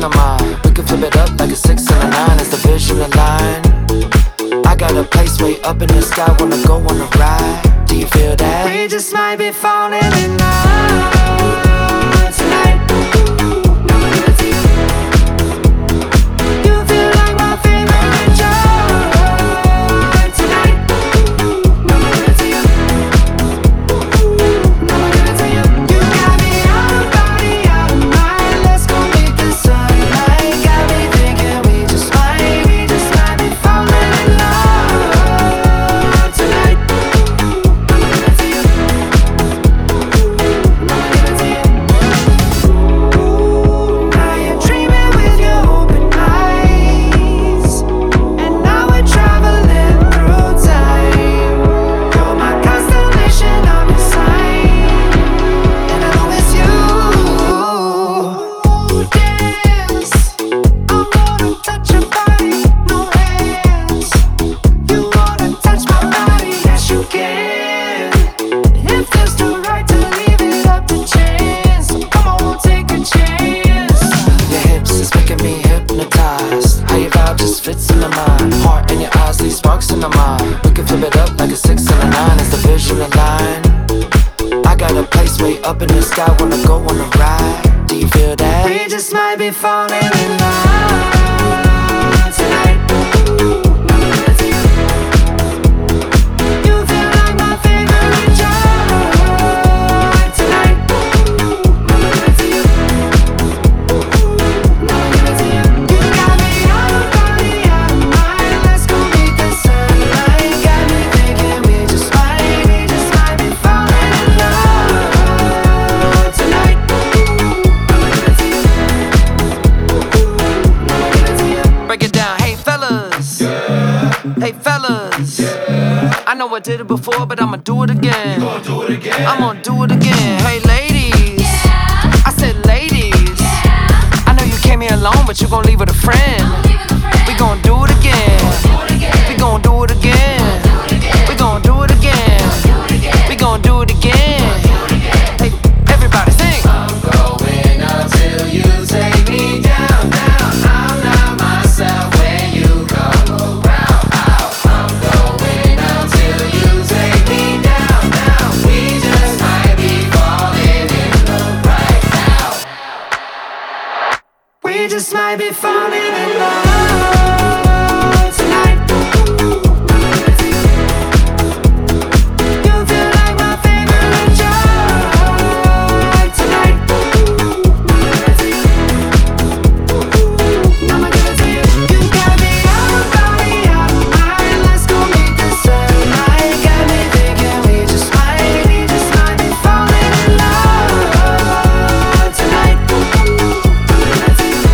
in our mind. We can flip it up like a 6 and a 9 as the vision align. I got a place way up in the sky, wanna go on a ride. Do you feel that? We just might be falling in love tonight. No one give it to you. You feel like my favorite joke tonight. No one give it to you. No one give it to you. You got me out of body, out of mind. Let's go meet the sunlight. Got me thinking we just might be falling in love tonight. No one give it to you. No one give it to you. Now you're dreaming with your open eyes, and now we're traveling through time. You're my constellation, I'm your sign, and I know it's you. Dance, I wanna touch your body, no hands. You wanna touch my body, yes you can. If there's no right to leave it up to chance, come on, take a chance. Your hips is making me hypnotized. How your vibe just fits in the mind. Heart in your eyes, these sparks in the mind. We can flip it up like a 6 and a 9 as the vision align. I got a place way up in the sky, wanna go on a ride. Do you feel that? We just might be falling in love tonight. No one give it to you. You feel like my favorite joke tonight. No one give it to you. No one give it to you. You got me out of body, out of mind. Let's go meet the sunlight. Got me thinking we just might be falling in love tonight. No one give it to you. No one give it to you. Break it down, hey fellas. Hey fellas. I know I did it before, but I'ma do it again. I'm gonna do it again. Hey ladies. I said ladies. I know you came here alone, but you gon' leave with a friend. We gon' do it again. We gon' do it again. We gon' do it again. We gon' do it again. Hey, everybody sing. I'm going up till you take me down, down. I'm not myself when you come around. I'm going up till you take me down, down. We just might be falling in love right now. We just might be falling in love tonight. No one give it to you. You feel like my favorite joke tonight. No one give it to you. No one give it to you. You got me out of body, out of mind. Let's go meet the sunlight. Got me thinking we just might be falling in love tonight. No one give it to you.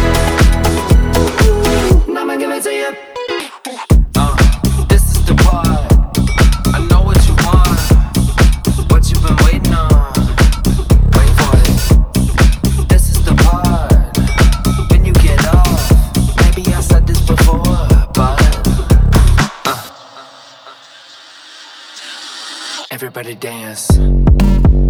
No one give it to you. This is the part. I know what you want, what you've been waiting on. Wait for it. This is the part. When you get off, maybe I said this before, but everybody dance.